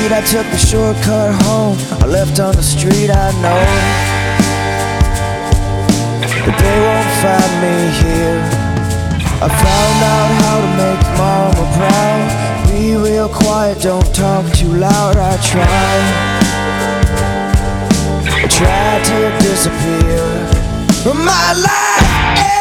I took the shortcut home. I left on the street, I know that they won't find me here. I found out how to make mama proud. Be real quiet, don't talk too loud. I tried.